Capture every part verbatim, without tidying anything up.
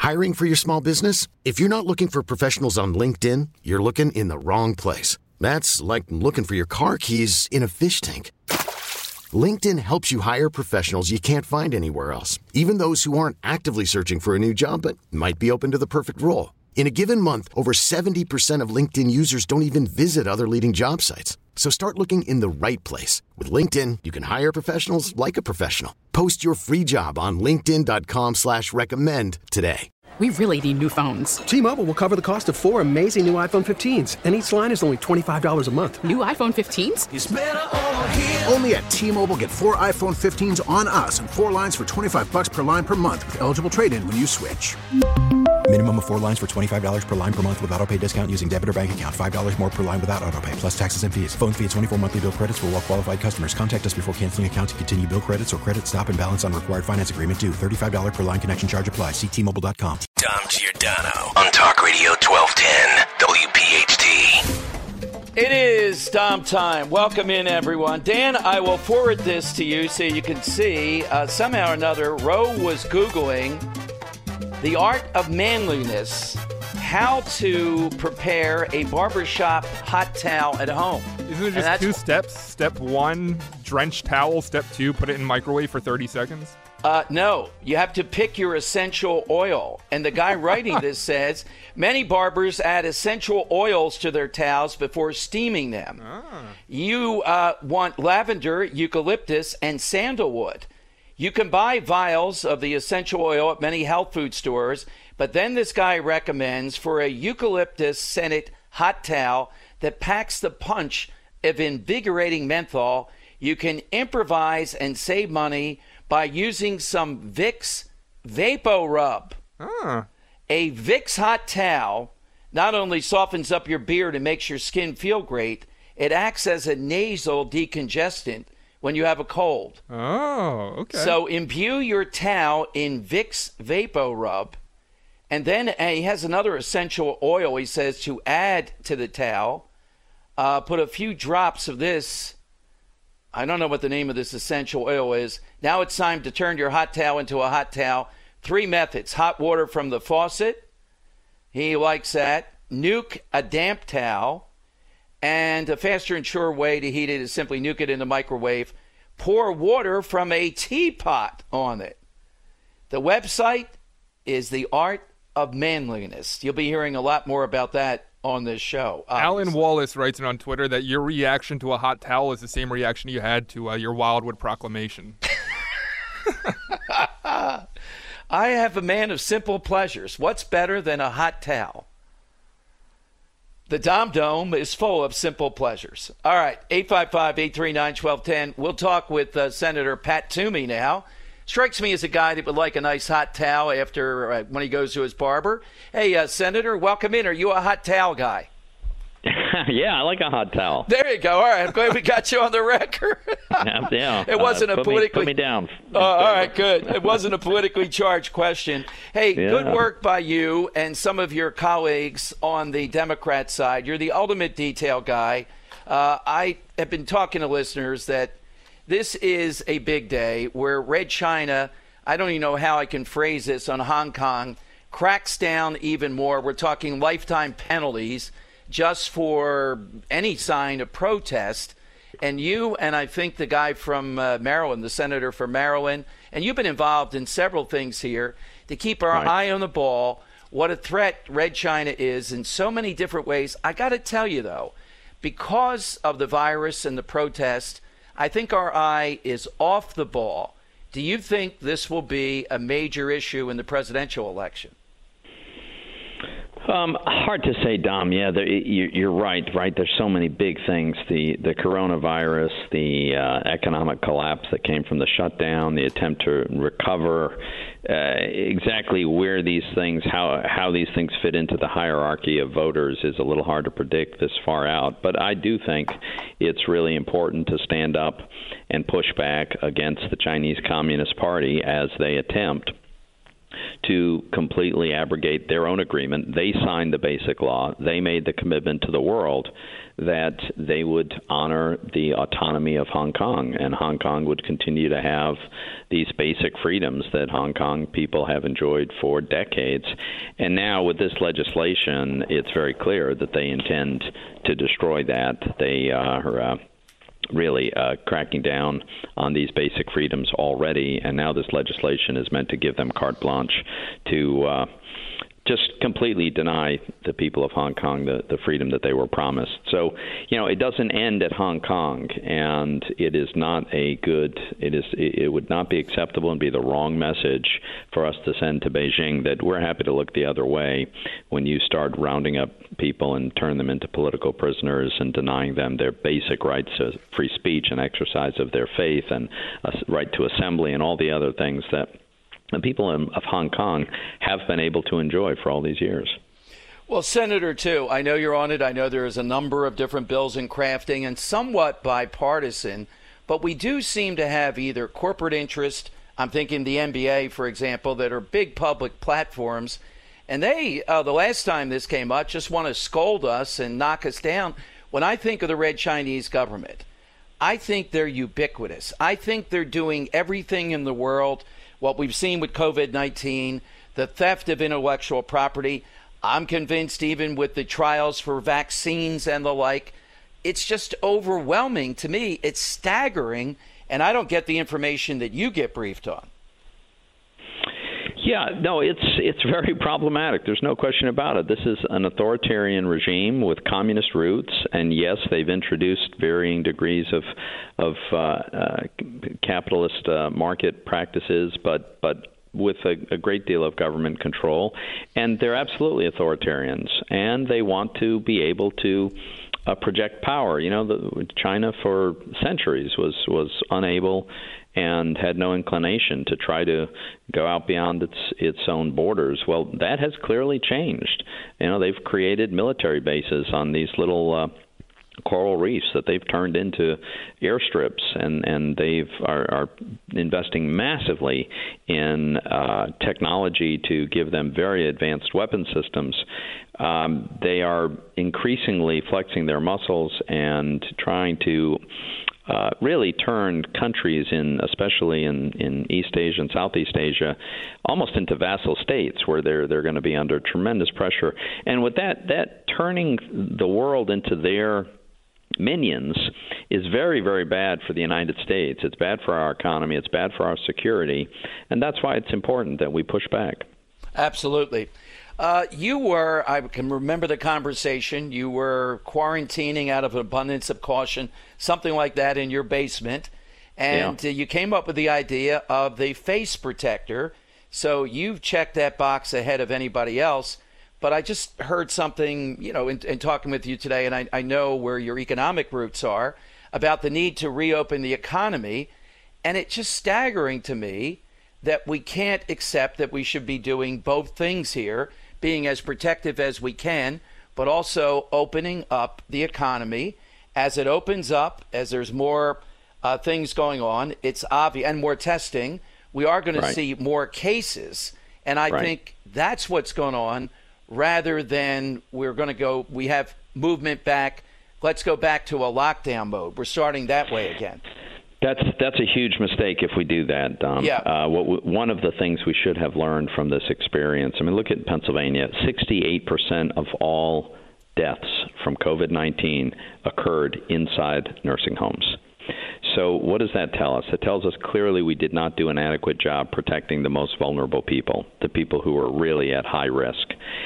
Hiring for your small business? If you're not looking for professionals on LinkedIn, you're looking in the wrong place. That's like looking for your car keys in a fish tank. LinkedIn helps you hire professionals you can't find anywhere else, even those who aren't actively searching for a new job but might be open to the perfect role. In a given month, over seventy percent of LinkedIn users don't even visit other leading job sites. So start looking in the right place. With LinkedIn, you can hire professionals like a professional. Post your free job on linkedin dot com slash recommend today. We really need new phones. T-Mobile will cover the cost of four amazing new iPhone fifteens, and each line is only twenty-five dollars a month. New iPhone fifteens? It's better over here. Only at T-Mobile, get four iPhone fifteens on us and four lines for twenty-five dollars per line per month with eligible trade-in when you switch. Minimum of four lines for twenty-five dollars per line per month with autopay discount using debit or bank account. five dollars more per line without autopay, plus taxes and fees. Phone fee at twenty-four monthly bill credits for well-qualified customers. Contact us before canceling account to continue bill credits or credit stop and balance on required finance agreement due. thirty-five dollars per line connection charge applies. See T Mobile dot com. Dom Giordano on Talk Radio twelve ten W P H T. It is Dom time. Welcome in, everyone. Dan, I will forward this to you so you can see. Uh, somehow or another, Roe was Googling the art of manliness, how to prepare a barbershop hot towel at home. Isn't it just two steps? Step one, drench towel. Step two, put it in microwave for thirty seconds. Uh, no, you have to pick your essential oil. And the guy writing this says, many barbers add essential oils to their towels before steaming them. Ah. You uh, want lavender, eucalyptus, and sandalwood. You can buy vials of the essential oil at many health food stores, but then this guy recommends for a eucalyptus scented hot towel that packs the punch of invigorating menthol. You can improvise and save money by using some Vicks VapoRub. Ah. A Vicks hot towel not only softens up your beard and makes your skin feel great, it acts as a nasal decongestant when you have a cold. Oh, okay. So imbue your towel in Vicks VapoRub, and then uh, he has another essential oil, he says, to add to the towel. Uh, put a few drops of this. I don't know what the name of this essential oil is. Now it's time to turn your hot towel into a hot towel. Three methods. Hot water from the faucet. He likes that. Nuke a damp towel. And a faster and sure way to heat it is simply nuke it in the microwave. Pour water from a teapot on it. The website is The Art of Manliness. You'll be hearing a lot more about that on this show. Obviously. Alan Wallace writes on Twitter that your reaction to a hot towel is the same reaction you had to uh, your Wildwood Proclamation. I have a man of simple pleasures. What's better than a hot towel? The Dom Dome is full of simple pleasures. All right, eight five five, eight three nine, one two one zero. We'll talk with uh, Senator Pat Toomey now. Strikes me as a guy that would like a nice hot towel after uh, when he goes to his barber. Hey, uh, Senator, welcome in. Are you a hot towel guy? Yeah, I like a hot towel. There you go. All right, I'm glad we got you on the record. yeah, yeah. It wasn't uh, a put politically. Me, put me down. Uh, all right, good. It wasn't a politically charged question. Hey, yeah. Good work by you and some of your colleagues on the Democrat side. You're the ultimate detail guy. Uh, I have been talking to listeners that this is a big day where Red China, I don't even know how I can phrase this, on Hong Kong, cracks down even more. We're talking lifetime penalties just for any sign of protest. And you and I think the guy from uh, Maryland, the senator from Maryland, and you've been involved in several things here to keep our right. eye on the ball, what a threat Red China is in so many different ways. I got to tell you, though, because of the virus and the protest, I think our eye is off the ball. Do you think this will be a major issue in the presidential election? Um, hard to say, Dom. Yeah, there, you, you're right. Right, there's so many big things: the the coronavirus, the uh, economic collapse that came from the shutdown, the attempt to recover. Uh, exactly where these things, how how these things fit into the hierarchy of voters is a little hard to predict this far out. But I do think it's really important to stand up and push back against the Chinese Communist Party as they attempt to completely abrogate their own agreement. They signed the basic law. They made the commitment to the world that they would honor the autonomy of Hong Kong, and Hong Kong would continue to have these basic freedoms that Hong Kong people have enjoyed for decades. And now with this legislation, it's very clear that they intend to destroy that. They are uh, really uh, cracking down on these basic freedoms already, and now this legislation is meant to give them carte blanche to uh, just completely deny the people of Hong Kong the, the freedom that they were promised. So, you know, it doesn't end at Hong Kong, and it is not a good, it is, it would not be acceptable and be the wrong message for us to send to Beijing that we're happy to look the other way when you start rounding up people and turn them into political prisoners and denying them their basic rights to free speech and exercise of their faith and a right to assembly and all the other things that the people of Hong Kong have been able to enjoy for all these years. Well, Senator, too, I know you're on it. I know there is a number of different bills in crafting and somewhat bipartisan, but we do seem to have either corporate interest, I'm thinking the N B A, for example, that are big public platforms, and they, uh, the last time this came up, just want to scold us and knock us down. When I think of the Red Chinese government, I think they're ubiquitous. I think they're doing everything in the world. What we've seen with COVID nineteen, the theft of intellectual property, I'm convinced even with the trials for vaccines and the like, it's just overwhelming to me. It's staggering, and I don't get the information that you get briefed on. Yeah, no, it's it's very problematic. There's no question about it. This is an authoritarian regime with communist roots, and yes, they've introduced varying degrees of of uh, uh, capitalist uh, market practices, but but with a, a great deal of government control, and they're absolutely authoritarians, and they want to be able to uh, project power. You know, the, China for centuries was was unable and had no inclination to try to go out beyond its its own borders. Well, that has clearly changed. You know, they've created military bases on these little uh, coral reefs that they've turned into airstrips, and and they've are, are investing massively in uh, technology to give them very advanced weapon systems. Um, they are increasingly flexing their muscles and trying to Uh, really turn countries in, especially in, in East Asia and Southeast Asia, almost into vassal states where they're they're going to be under tremendous pressure. And with that, that turning the world into their minions is very, very bad for the United States. It's bad for our economy. It's bad for our security. And that's why it's important that we push back. Absolutely. Uh, you were, I can remember the conversation, you were quarantining out of an abundance of caution, something like that in your basement, and yeah. uh, you came up with the idea of the face protector. So you've checked that box ahead of anybody else, but I just heard something, you know, in, in talking with you today, and I, I know where your economic roots are, about the need to reopen the economy, and it's just staggering to me that we can't accept that we should be doing both things here, being as protective as we can, but also opening up the economy. As it opens up, as there's more uh, things going on, it's obvious, and more testing, we are going right. to see more cases. And I right. think that's what's going on, rather than we're going to go, we have movement back, let's go back to a lockdown mode. We're starting that way again. That's that's a huge mistake if we do that, Dom. Yeah. Uh, what we, one of the things we should have learned from this experience, I mean, look at Pennsylvania. sixty-eight percent of all deaths from COVID nineteen occurred inside nursing homes. So what does that tell us? It tells us clearly we did not do an adequate job protecting the most vulnerable people, the people who are really at high risk.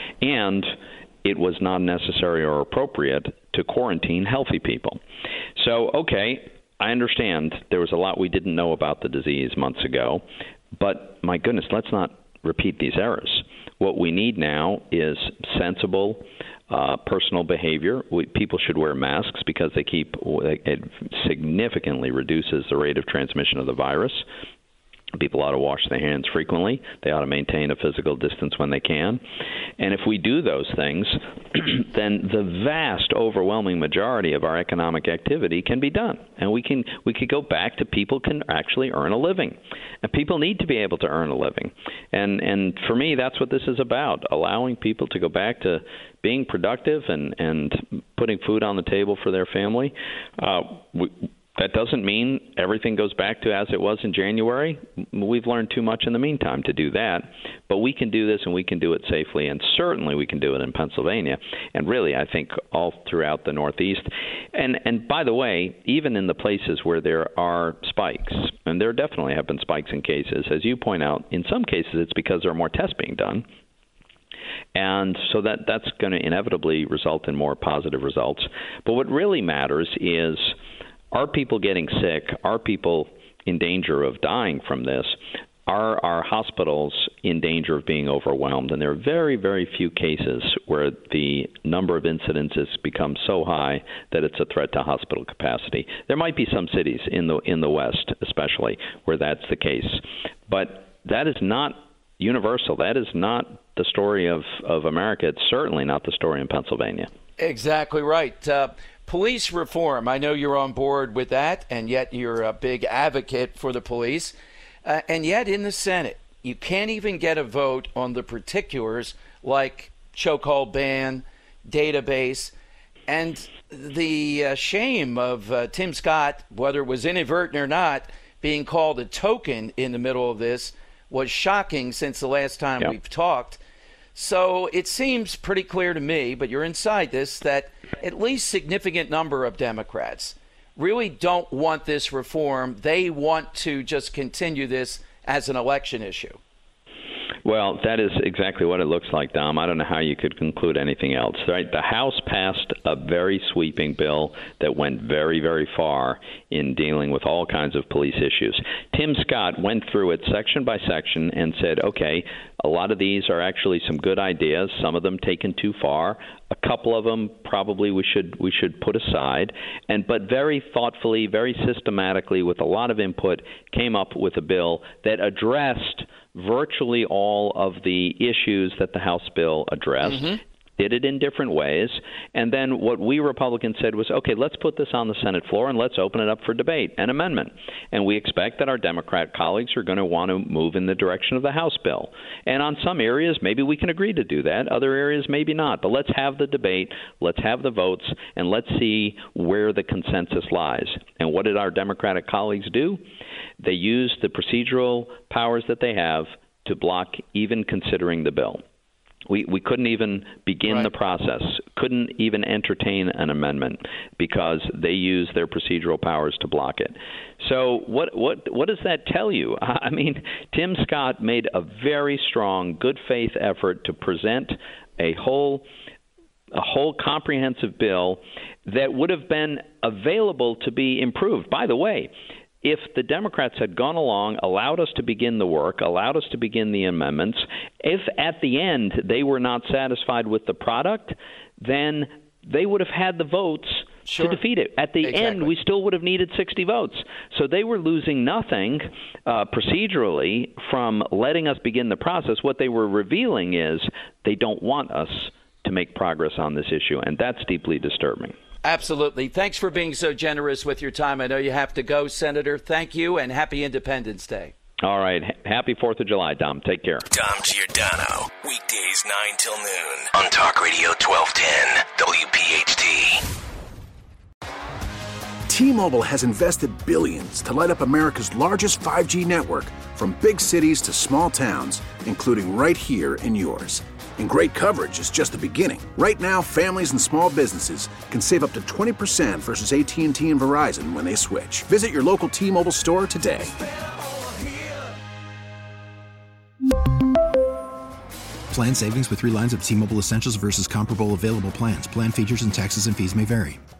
And it was not necessary or appropriate to quarantine healthy people. So, okay, I understand there was a lot we didn't know about the disease months ago, but my goodness, let's not repeat these errors. What we need now is sensible uh, personal behavior. We, people should wear masks because they keep it significantly reduces the rate of transmission of the virus. People ought to wash their hands frequently. They ought to maintain a physical distance when they can. And if we do those things, then the vast, overwhelming majority of our economic activity can be done. And we can we could go back to people can actually earn a living. And people need to be able to earn a living. And and for me, that's what this is about, allowing people to go back to being productive and, and putting food on the table for their family. Uh, we, That doesn't mean everything goes back to as it was in January. We've learned too much in the meantime to do that. But we can do this, and we can do it safely, and certainly we can do it in Pennsylvania, and really I think all throughout the Northeast. And and by the way, even in the places where there are spikes, and there definitely have been spikes in cases, as you point out, in some cases it's because there are more tests being done. And so that that's going to inevitably result in more positive results. But what really matters is, are people getting sick? Are people in danger of dying from this? Are our hospitals in danger of being overwhelmed? And there are very, very few cases where the number of incidents has become so high that it's a threat to hospital capacity. There might be some cities in the in the West, especially, where that's the case. But that is not universal. That is not the story of, of America. It's certainly not the story in Pennsylvania. Exactly right. Uh, police reform, I know you're on board with that, and yet you're a big advocate for the police. Uh, and yet in the Senate, you can't even get a vote on the particulars like chokehold ban, database, and the uh, shame of uh, Tim Scott, whether it was inadvertent or not, being called a token in the middle of this was shocking since the last time yep. we've talked. So it seems pretty clear to me, but you're inside this, that at least significant number of Democrats really don't want this reform. They want to just continue this as an election issue. Well, that is exactly what it looks like, Dom. I don't know how you could conclude anything else, right? The House passed a very sweeping bill that went very, very far in dealing with all kinds of police issues. Tim Scott went through it section by section and said, okay, a lot of these are actually some good ideas, some of them taken too far. A couple of them probably we should we should put aside, and but very thoughtfully, very systematically, with a lot of input, came up with a bill that addressed virtually all of the issues that the House bill addressed. Mm-hmm. Did it in different ways. And then what we Republicans said was, okay, let's put this on the Senate floor and let's open it up for debate and amendment. And we expect that our Democrat colleagues are going to want to move in the direction of the House bill. And on some areas, maybe we can agree to do that. Other areas, maybe not. But let's have the debate, let's have the votes, and let's see where the consensus lies. And what did our Democratic colleagues do? They used the procedural powers that they have to block even considering the bill. We we couldn't even begin right. the process, couldn't even entertain an amendment because they used their procedural powers to block it. So what what what does that tell you? I mean, Tim Scott made a very strong, good faith effort to present a whole a whole comprehensive bill that would have been available to be improved. By the way, if the Democrats had gone along, allowed us to begin the work, allowed us to begin the amendments, if at the end they were not satisfied with the product, then they would have had the votes sure. to defeat it. At the exactly. end, we still would have needed sixty votes. So they were losing nothing uh, procedurally from letting us begin the process. What they were revealing is they don't want us to make progress on this issue, and that's deeply disturbing. Absolutely. Thanks for being so generous with your time. I know you have to go, Senator. Thank you, and happy Independence Day. All right. Happy fourth of July, Dom. Take care. Dom Giordano, weekdays nine till noon on Talk Radio twelve ten W P H T. T-Mobile has invested billions to light up America's largest five G network, from big cities to small towns, including right here in yours. And great coverage is just the beginning. Right now, families and small businesses can save up to twenty percent versus A T and T and Verizon when they switch. Visit your local T-Mobile store today. Plan savings with three lines of T-Mobile Essentials versus comparable available plans. Plan features and taxes and fees may vary.